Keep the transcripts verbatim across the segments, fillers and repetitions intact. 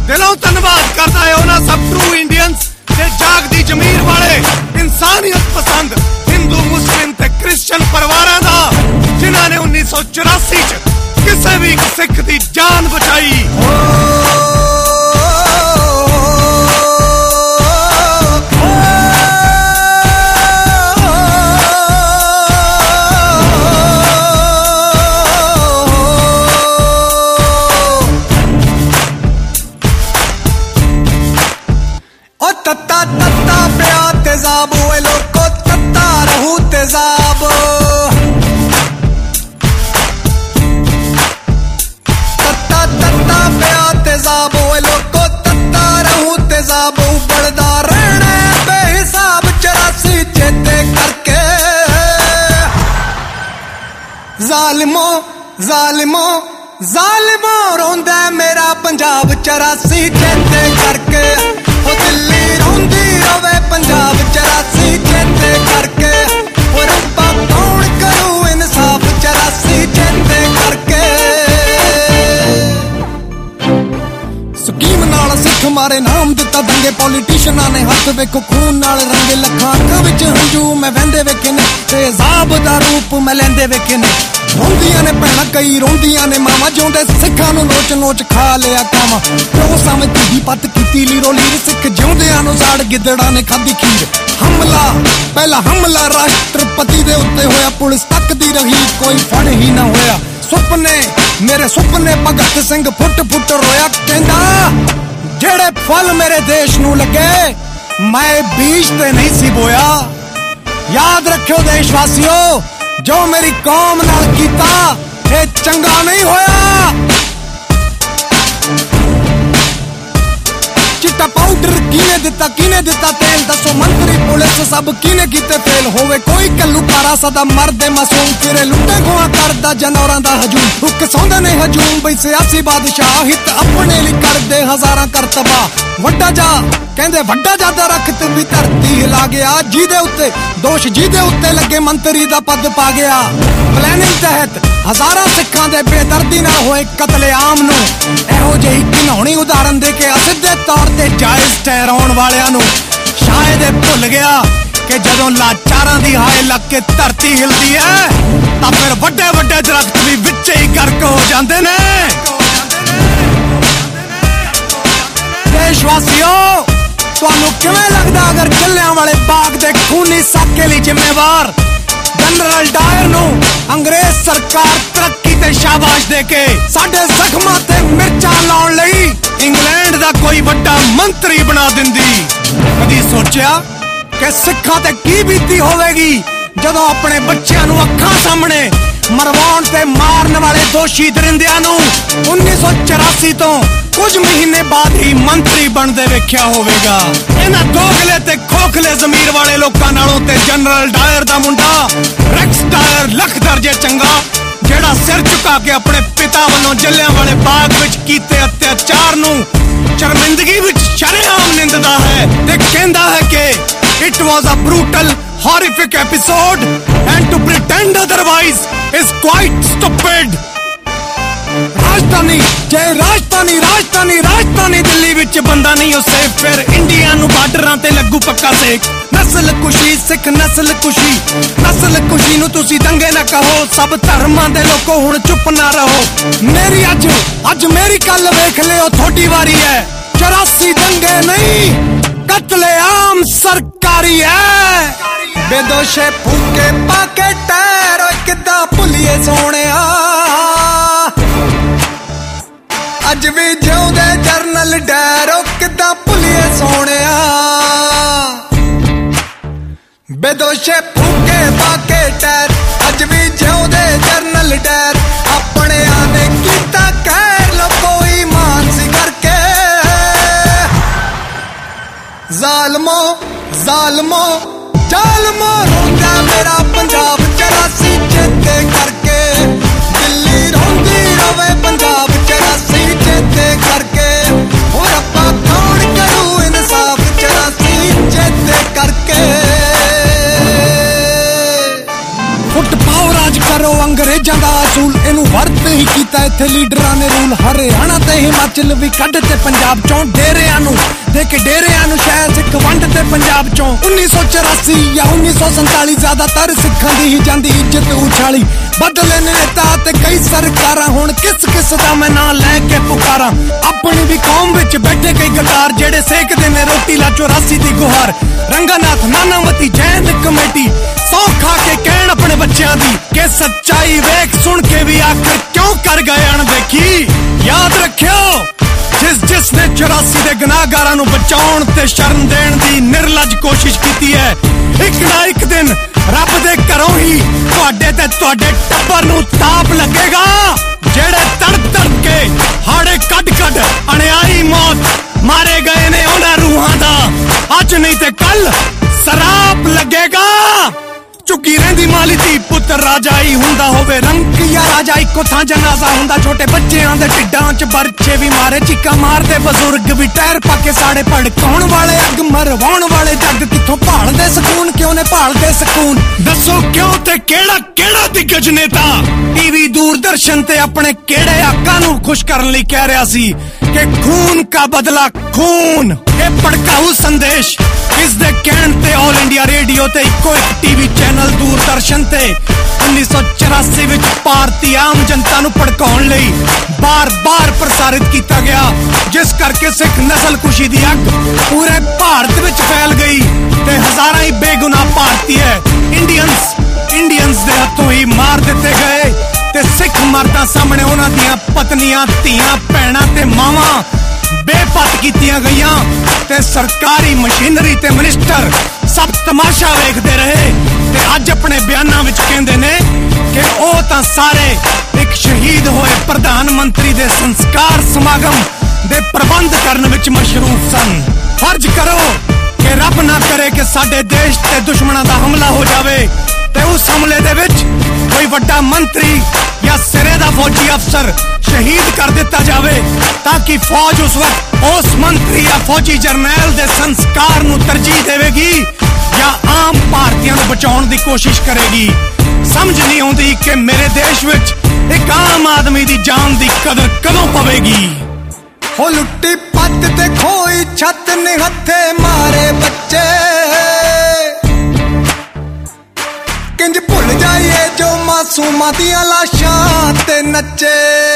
दिलों धन्नवाद करता है उन्हां सब ट्रू इंडियंस ते जागदी जमीर वाले इंसानियत पसंद हिंदू मुस्लिम ते क्रिश्चियन परिवारां दा जिन्हां ने उन्नीस सौ चौरासी च किसी भी सिख दी जान बचाई। तत्ता तत्ता प्या तेजाब ओए लोको तत्ता रहू तेजाब तत्ता तत्ता प्या तेजाब ओए लोको तत्ता रहू तेजाब उबड़दा रहना बेहिसाब चौरासी चेते करके जालिमो जालिमो जालिमो रोंदा मेरा पंजाब चौरासी चेते करके ओ दिल्ली रोंदी रवे पंजाब चौरासी चेते करके ओ रब्बा कौन करू इंसाफ चौरासी चेते करके। स्कीम नाल सिख मारे नाम दिता दंगे पॉलिटिशियना ने हथ वेखो खून नाल रंगे लखां अखां विच हंजू मैं वहिंदे वेखे ने तेजाब दा रूप मैं लैंदे वेखे ने रोंदियां ने भैणां कई रोंदियां ने मावां जिउंदे सिखां नूं नोच नोच खा लिया काम प्यो समझ दी पत कीती लीरो लीर सिख जिउंदियां नूं साड़ गिदड़ां ने खाधी खीर। हमला पहला हमला राष्ट्रपति दे उत्ते होया पुलिस तकदी रही कोई फड़ ही ना होया सुपने मेरे सुपने भगत सिंह फुट फुट रोया कहंदा जेड़े फल मेरे देश नूं लगे मैं बीज ते नहीं सी बोया। याद रखियो देशवासियों जो मेरी कौम नाल कीता ये चंगा नहीं होया। चिट्टा पाउडर किने दिता किने दिता तेल दसो मंत्री पुलिस सब किने कीते फेल होवे कोई कल्लू कारा सदा मरदे मासूम फिरे लुटे खुआ करदा जनौरां दा हजूम हुक सौंदे ने हजूम बई सियासी बादशाह हित अपने लिए करदे हजारां करतबा वड्डा जा कहंदे वड्डा जा दरख्त भी धरती हिला गया जिहदे उत्ते दोष जिहदे उत्ते लगे मंत्री दा पद पा गया। प्लैनिंग तहत हजारां सिखां दे बेदर्दी नाल होए कतले आम नूं इहो ਜਿਹੀ घिनौनी उदाहरण दे के असिद्धे तौर ते जायज ठहराउण वालियां नूं शायद ये भुल गया कि जदों लाचारां दी हाय लग के धरती हिलदी है तां फिर वड्डे वड्डे दरख्त भी विच ही गर्क हो जांदे ने। देशवासियों तुहानूं किवें लगदा अगर जल्लियां वाले बाग दे खूनी साके लई जिम्मेवार जनरल डायर नूं अंग्रेज सरकार तरक्की ते शाबाश दे के साडे जख्मां ते मिर्चां लाउण लई इंग्लैंड दा कोई वड्डा मंत्री बना दिंदी। कदी सोचिया कि सिखां ते की बीती होवेगी जदों अपने बच्चियां नूं अखां सामने मरवाउण ते मारन वाले दोषी दरिंदियां नूं उन्नीस सौ चौरासी तो कुछ महीने बाद ही मंत्री बनते वेख्या होवेगा। इन्हां दोगले ते खोखले जमीर वाले लोकां नालों ते जनरल डायर दा मुंडा रेक्स डायर लख दर्जे चंगा जेड़ा सिर झुका के अपने पिता वालों जल्लियां वाले बाग विच कीते अत्याचार नूं शर्मिंदगी विच शरेआम निंददा है ते कहंदा है कि it was a brutal horrific episode and to pretend otherwise is quite stupid। राजधानी जय राजधानी राजधानी राजधानी दिल्ली विच बंदा नहीं हो सेफ फिर इंडिया नूं बार्डरां ते लगू पक्का सेक। नस्ल कुशी सिख नस्ल कुशी नस्ल कुशी नूं तुसी दंगे ना कहो सब धर्मां दे लोको हुण चुप ना रहो। मेरी अज अज मेरी कल वेख लियो थोड़ी वारी है चौरासी दंगे नहीं कतले आम सरकारी है। बेदोशे फूके पाके टैर किदा भुलिए सोने अज भी जिउंदे जरनल डैर किदा भुलिए सोने बेदोशे फूके पाके टैर अज भी जिउंदे जरनल डैर अपने आने कीता कहर लो कोई मान सी करके। जालमो जालमो जालमो रोंदा मेरा पंजाब चौरासी चेते करके दिल्ली रोंदी रवे पंजाब चौरासी चेते करके ओ रब्बा कौन करू इंसाफ चौरासी चेते करके। फुट पाओ राज करो अंग्रेजां दा असूल इनू वर्त ही ਕੀਤਾ ਇੱਥੇ ਲੀਡਰਾਂ ਨੇ ਰੂਲ। ਹਰਿਆਣਾ ਤੇ ਹਿਮਾਚਲ ਵੀ ਕੱਢ ਤੇ ਪੰਜਾਬ ਚੋਂ ਡੇਰਿਆਂ ਨੂੰ ਦੇ ਕੇ ਡੇਰਿਆਂ ਨੂੰ ਸ਼ਹਿਰ ਸਿੱਖ ਵੰਡ ਤੇ ਪੰਜਾਬ ਚੋਂ। ਉੱਨੀ ਸੌ ਚੁਰਾਸੀ ਜਾਂ ਉੱਨੀ ਸੌ ਸੰਤਾਲੀ ਜ਼ਿਆਦਾਤਰ ਸਿੱਖਾਂ ਦੀ ਹੀ ਜਾਂਦੀ ਇੱਜ਼ਤ ਉਛਾਲੀ। ਬਦਲੇ ਨੇ ਨੇਤਾ ਤੇ ਕਈ ਸਰਕਾਰਾਂ, ਹੁਣ ਕਿਸ ਕਿਸ ਦਾ ਮੈਂ ਨਾਂ ਲੈ ਕੇ ਪੁਕਾਰਾਂ। ਆਪਣੀ ਵੀ ਕੌਮ ਵਿੱਚ ਬੈਠੇ ਕਈ ਗਦਾਰ ਜਿਹੜੇ ਸੇਕਦੇ ਨੇ ਰੋਟੀ ਲਾ ਚੁਰਾਸੀ ਦੀ ਗੁਹਾਰ। ਰੰਗਾਨਾਥ ਨਾਨਾਵਤੀ ਜੈਨ ਕਮੇਟੀ ਸੌ ਖਾ ਕੇ ਕਹਿਣ ਆਪਣੇ ਬੱਚਿਆਂ ਦੀ ਕਿ ਸੱਚਾਈ ਵੇਖ ਸੁਣ ਕੇ ਵੀ ਆਖਰ ਕਿਉਂ ਕਰ ਗਏ ਅਣਦੇਖੀ। ਯਾਦ ਰੱਖਿਓ ਜਿਸ ਜਿਸ ਨੇ ਚੁਰਾਸੀ ਦੇ ਗੁਨਾਹਗਾਰਾਂ ਨੂੰ ਬਚਾਉਣ ਤੇ ਸ਼ਰਨ ਦੇਣ ਦੀ ਨਿਰਲਜ ਕੋਸ਼ਿਸ਼ ਕੀਤੀ ਹੈ, ਇੱਕ ਨਾ ਇੱਕ ਦਿਨ ਰੱਬ ਦੇ ਘਰੋਂ ਹੀ ਤੁਹਾਡੇ ਤੇ ਤੁਹਾਡੇ ਟੱਬਰ ਨੂੰ ਤਾਪ ਲੱਗੇਗਾ। ਜਿਹੜੇ ਤੜਪ ਤੜਪ ਕੇ ਹਾੜੇ ਕੱਢ ਕੱਢ ਅਣਿਆਈ ਮੌਤ ਮਾਰੇ ਗਏ ਨੇ ਉਹਨਾਂ ਰੂਹਾਂ ਦਾ ਅੱਜ ਨਹੀਂ ਤੇ ਕੱਲ ਸਰਾਪ ਲੱਗੇਗਾ। ਝੁੱਕੀ ਰਹਿੰਦੀ ਮਾਲੀ ਧੀ ਪੁੱਤ ਰਾਜਾਈ ਹੁੰਦਾ ਹੋਵੇ, ਰੰਕ ਜਾਂ ਰਾਜਾ ਇੱਕੋ ਥਾਂ ਜਨਾਜ਼ਾ ਹੁੰਦਾ। ਛੋਟੇ ਬੱਚਿਆਂ ਦੇ ਢਿੱਡਾਂ 'ਚ ਬਰਛੇ ਵੀ ਮਾਰੇ, ਚੀਕਾਂ ਮਾਰਦੇ ਬਜ਼ੁਰਗ ਵੀ ਟਾਇਰ ਪਾ ਕੇ ਸਾੜੇ। ਭੜਕਾਉਣ ਵਾਲੇ ਅੱਗ ਮਰਵਾਉਣ ਵਾਲੇ ਜੱਗ ਕਿੱਥੋਂ ਭਾਲਦੇ ਸਕੂਨ, ਕਿਉਂ ਨੇ ਭਾਲਦੇ ਸਕੂਨ। ਦੱਸੋ ਕਿਉਂ ਤੇ ਕਿਹੜਾ ਕਿਹੜਾ ਦਿੱਗਜ ਨੇਤਾ ਟੀਵੀ ਦੂਰਦਰਸ਼ਨ ਤੇ ਆਪਣੇ ਕਿਹੜੇ ਆਕਾਂ ਨੂੰ ਖੁਸ਼ ਕਰਨ ਲਈ ਕਹਿ ਰਿਹਾ ਸੀ ਕਿ ਖੂਨ ਕਾ ਬਦਲਾ ਖੂਨ। ਇਹ ਭੜਕਾਊ ਸੰਦੇਸ਼ ਇਸ ਦੇ ਕਹਿਣ ਤੇ ਆਲ ਇੰਡੀਆ ਰੇਡੀਓ ਤੇ ਇੱਕੋ ਇੱਕ ਟੀਵੀ ਚੈਨਲ ਦੂਰਦਰਸ਼ਨ ਤੇ ਉੱਨੀ ਸੌ ਚੁਰਾਸੀ ਵਿੱਚ ਭਾਰਤੀ ਆਮ ਜਨਤਾ ਨੂੰ ਭੜਕਾਉਣ ਲਈ ਬਾਰ-ਬਾਰ ਪ੍ਰਸਾਰਿਤ ਕੀਤਾ ਗਿਆ, ਜਿਸ ਕਰਕੇ ਸਿੱਖ ਨਸਲਕੁਸ਼ੀ ਦੀ ਅੱਗ ਪੂਰੇ ਭਾਰਤ ਵਿੱਚ ਫੈਲ ਗਈ ਤੇ ਹਜ਼ਾਰਾਂ ਹੀ ਬੇਗੁਨਾਹ ਭਾਰਤੀ ਹੈ ਇੰਡੀਅਨਸ ਇੰਡੀਅਨਸ ਦੇ ਹੱਥੋਂ ਹੀ ਮਾਰ ਦਿੱਤੇ ਗਏ ਤੇ ਸਿੱਖ ਮਰਦਾਂ ਸਾਹਮਣੇ ਉਹਨਾਂ ਦੀਆਂ ਪਤਨੀਆਂ, ਧੀਆਂ, ਭੈਣਾਂ ਤੇ ਮਾਵਾਂ ਬੇਪਤ ਕੀਤੀਆਂ ਗਈਆਂ ਤੇ ਸਰਕਾਰੀ ਮਸ਼ੀਨਰੀ ਤੇ ਮਿਨਿਸਟਰ ਸਭ ਤਮਾਸ਼ਾ ਵੇਖਦੇ ਰਹੇ ਤੇ ਅੱਜ ਆਪਣੇ ਬਿਆਨਾਂ ਵਿੱਚ ਕਹਿੰਦੇ ਨੇ ਕਿ ਉਹ ਤਾਂ ਸਾਰੇ ਇੱਕ ਸ਼ਹੀਦ ਹੋਏ ਪ੍ਰਧਾਨ ਮੰਤਰੀ ਦੇ ਸੰਸਕਾਰ ਸਮਾਗਮ ਦੇ ਪ੍ਰਬੰਧ ਕਰਨ ਵਿੱਚ ਮਸ਼ਰੂਫ ਸਨ। ਫਰਜ਼ ਕਰੋ ਕਿ ਰੱਬ ਨਾ ਕਰੇ ਕਿ ਸਾਡੇ ਦੇਸ਼ ਤੇ ਦੁਸ਼ਮਣਾਂ ਦਾ ਹਮਲਾ ਹੋ ਜਾਵੇ ਤੇ ਉਸ ਹਮਲੇ ਦੇ ਵਿੱਚ ਕੋਈ ਵੱਡਾ ਮੰਤਰੀ ਜਾਂ ਸਿਰੇ ਦਾ ਫੌਜੀ ਅਫਸਰ ਸ਼ਹੀਦ ਕਰ ਦਿੱਤਾ ਜਾਵੇ ਤਾਂ ਕਿ ਫੌਜ ਉਸ ਵਕਤ ਉਸ ਮੰਤਰੀ ਜਾਂ ਫੌਜੀ ਜਰਨੈਲ ਦੇ ਸੰਸਕਾਰ ਨੂੰ ਤਰਜੀਹ ਦੇਵੇਗੀ ਜਾਂ ਆਮ ਭਾਰਤੀਆਂ ਨੂੰ ਬਚਾਉਣ ਦੀ ਕੋਸ਼ਿਸ਼ ਕਰੇਗੀ। ਸਮਝ ਨਹੀਂ ਆਉਂਦੀ ਕਿ ਮੇਰੇ ਦੇਸ਼ ਵਿੱਚ ਇੱਕ ਆਮ ਆਦਮੀ ਦੀ ਜਾਨ ਦੀ ਕਦਰ ਕਦੋਂ ਪਵੇਗੀ। ਹੋ ਲੁੱਟੀ ਪੱਤ ਤੇ ਖੋਈ ਛੱਤ ਨੇ ਹੱਥੇ ਮਾਰੇ ਬੱਚੇ, ਕਿੰਜ ਭੁੱਲ ਜਾਈਏ ਜੋ ਮਾਸੂਮਾਂ ਦੀਆਂ ਲਾਸ਼ਾਂ ਤੇ ਨੱਚੇ।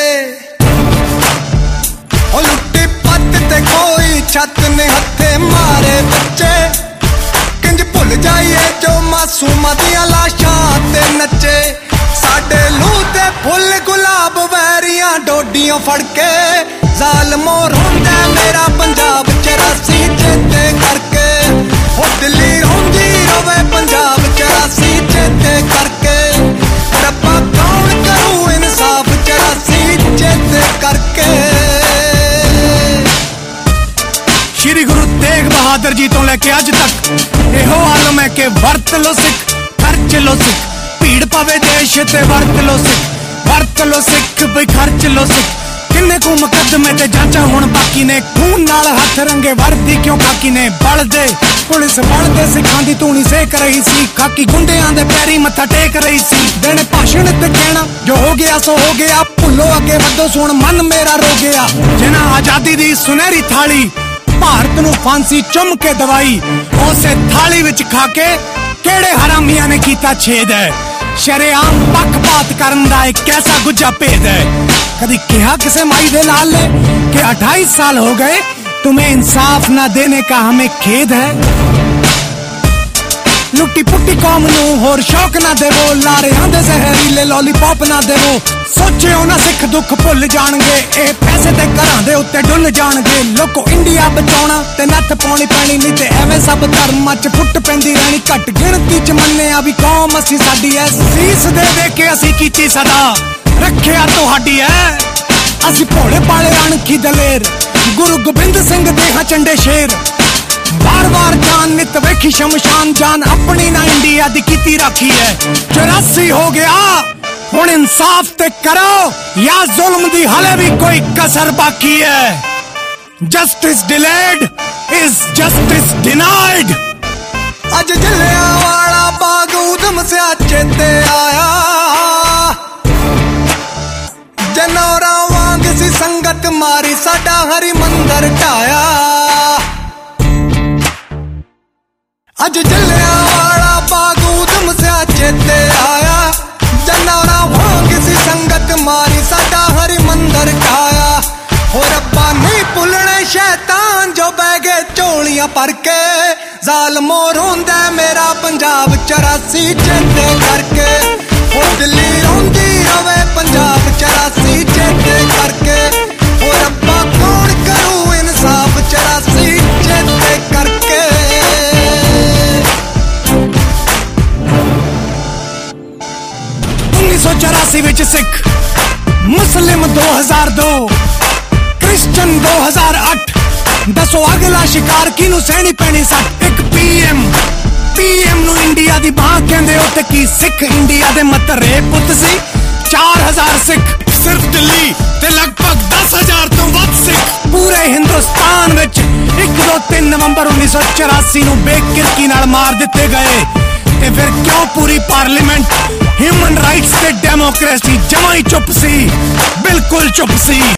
ਹੋ ਲੁੱਟੀ ਪੱਤ ਤੇ ਖੋਈ ਛੱਤ ਨੇ ਹੱਥੇ ਮਾਰੇ ਬੱਚੇ, ਕਿੰਜ ਭੁੱਲ ਜਾਈਏ ਜੋ ਮਾਸੂਮਾਂ ਦੀਆਂ ਲਾਸ਼ਾਂ ਤੇ ਨੱਚੇ। ਸਾਡੇ ਲੂਹ ਤੇ ਫੁੱਲ ਗੁਲਾਬ ਵੈਰੀਆਂ ਡੋਡੀਆਂ ਫੜ ਕੇ ਜ਼ਾਲਮੋ ਰੋਂਦਾ ਮੇਰਾ ਪੰਜਾਬ ਚੁਰਾਸੀ ਚੇਤੇ ਕਰਕੇ। ਹੋ ਦਿੱਲੀ ਰੋਂਦੀ ਰਵੇ ਪੰਜਾਬ ਚੁਰਾਸੀ ਚੇਤੇ ਕਰਕੇ। ਰੱਬਾ ਕੌਣ ਕਰੂ ਇਨਸਾਫ ਚੁਰਾਸੀ ਚੇਤੇ ਕਰਕੇ। ਸ਼੍ਰੀ ਗੁਰੂ ਤੇਗ ਬਹਾਦਰ ਜੀ ਤੋਂ ਲੈ ਕੇ ਅੱਜ ਤੱਕ ਇਹੋ ਆਲਮ ਹੈ ਕਿ ਵਰਤ ਲੋ ਸਿੱਖ, ਖਰਚ ਲੋ ਸਿੱਖ। ਭੀੜ ਪਵੇ ਦੇਸ਼ ਤੇ ਵਰਤ ਲੋ ਸਿੱਖ, ਵਰਤ ਲੋ ਸਿੱਖ ਬਈ ਖਰਚ ਲੋ ਸਿੱਖ। ਕਿੰਨੇ ਕੁ ਮੁਕੱਦਮੇ ਤੇ ਜਾਂਚਾਂ ਹੁਣ ਬਾਕੀ ਨੇ, ਖੂਨ ਨਾਲ ਹੱਥ ਰੰਗੇ ਵਰਦੀ ਕਿਉਂ ਖਾਕੀ ਨੇ। ਬਲਦੇ ਪੁਲਿਸ ਬਣਦੇ ਸਿੱਖਾਂ ਦੀ ਧੂਣੀ ਸੇਕ ਰਹੀ ਸੀ, ਖਾਕੀ ਗੁੰਡਿਆਂ ਦੇ ਪੈਰੀ ਮੱਥਾ ਟੇਕ ਰਹੀ ਸੀ। ਦੇਣੇ ਭਾਸ਼ਣ ਤੇ ਕਹਿਣਾ ਜੋ ਹੋ ਗਿਆ ਸੋ ਹੋ ਗਿਆ, ਭੁੱਲੋ ਅੱਗੇ ਵਧੋ ਸੁਣ ਮਨ ਮੇਰਾ ਰੋ ਗਿਆ। ਜਿਨ੍ਹਾਂ ਆਜ਼ਾਦੀ ਦੀ ਸੁਨਹਿਰੀ ਥਾਲੀ ਭਾਰਤ ਨੂੰ ਫਾਂਸੀ ਚੁੰਮ ਕੇ ਦਵਾਈ, ਉਸੇ ਥਾਲੀ ਵਿੱਚ ਖਾ ਕੇ ਕਿਹੜੇ ਹਰਾਮੀਆਂ ਨੇ ਕੀਤਾ ਛੇਦ ਹੈ। ਸ਼ਰੇਆਮ ਪੱਖਪਾਤ ਕਰਨ ਦਾ ਇੱਕ ਐਸਾ ਗੁੱਜਾ ਭੇਦ ਹੈ। कभी कहा किसे माई दे लाल ने कि अट्ठाईस साल हो गए तुम्हें इंसाफ ना देने का हमें खेद है। लुट्टी पुट्टी कौम नू होर शौक ना देवो, लारे आंदे जहरीले लॉलीपॉप ना देवो। सोचियो ना सिख दुख भुल जाणगे, ए पैसे ते घरां दे उत्ते डुल जाणगे। लोको इंडिया बचाउणा ते नत्थ पाउणी पैणी, नहीं ते एवें सब धर्मां च फुट पैंदी रहणी। घट गिणती च मन्निया भी कौम असी साडी ऐ, सीस दे दे के असी कीती सदा रखिया तुहाडी ऐ। असी भोले पाले अणखी दलेर, गुरु गोबिंद सिंह दे हां चंडे शेर। बार बार जान नित वेखी शमशान, जान अपनी ना इंडिया दी कीती राखी है। चौरासी हो गया हुण इंसाफ ते करो, या जुल्म दी हले भी कोई कसर बाकी है। Justice delayed is justice denied. अज जलियांवाला बाग उधम से चेते आया, जना ਮਾਰੀ ਸਾਡਾ ਹਰੀ ਮੰਦਰ ਢਾਇਆ। ਅੱਜ ਜਲਿਆਂਵਾਲਾ ਬਾਗ ਊਧਮ ਸਿਆ ਚੇਤੇ ਆਇਆ। ਜਨੌਰਾਂ ਵਾਂਗ ਸੀ ਸੰਗਤ ਮਾਰੀ ਸਾਡਾ ਹਰੀ ਮੰਦਰ ਢਾਇਆ। ਹੋ ਰੱਬਾ ਨਹੀਂ ਭੁੱਲਣੇ ਸ਼ੈਤਾਨ ਜੋ ਬਹਿ ਗਏ ਝੋਲੀਆਂ ਭਰ ਕੇ। ਜ਼ਾਲਮੋ ਰੋਂਦਾ ਮੇਰਾ ਪੰਜਾਬ ਚੁਰਾਸੀ ਚੇਤੇ ਕਰਕੇ। ਹੋ ਦਿੱਲੀ ਰੋਂਦੀ ਰਵੇ ਪੰਜਾਬ ਚੁਰਾਸੀ ਚੇਤੇ ਕਰਕੇ। ਹੋ ਰੱਬਾ ਕੌਣ ਕਰੂ ਇਨਸਾਫ ਚੁਰਾਸੀ ਚੇਤੇ ਕਰਕੇ। उन्नीस सौ चौरासी विच सिख, मुस्लिम दो हजार दो, क्रिश्चन दो हजार अठ। दसो अगला शिकार किनू सहनी पैनी सट। एक पीएम पीएम नू इंडिया दी बाह कहंदे हो ते की सिख इंडिया दे मतरे पुत सी। चार हजार सिख सिर्फ दिल्ली ते लगभग दस हजार तो वध सिख पूरे हिंदुस्तान विच एक दो तीन नवंबर उन्नीस सौ चौरासी नू बेकिरकी नाल मार दिते गए। ते फिर क्यों पूरी पार्लीमेंट ह्यूमन राइट्स ते डेमोक्रेसी जमा ही चुप सी, बिल्कुल चुप सी।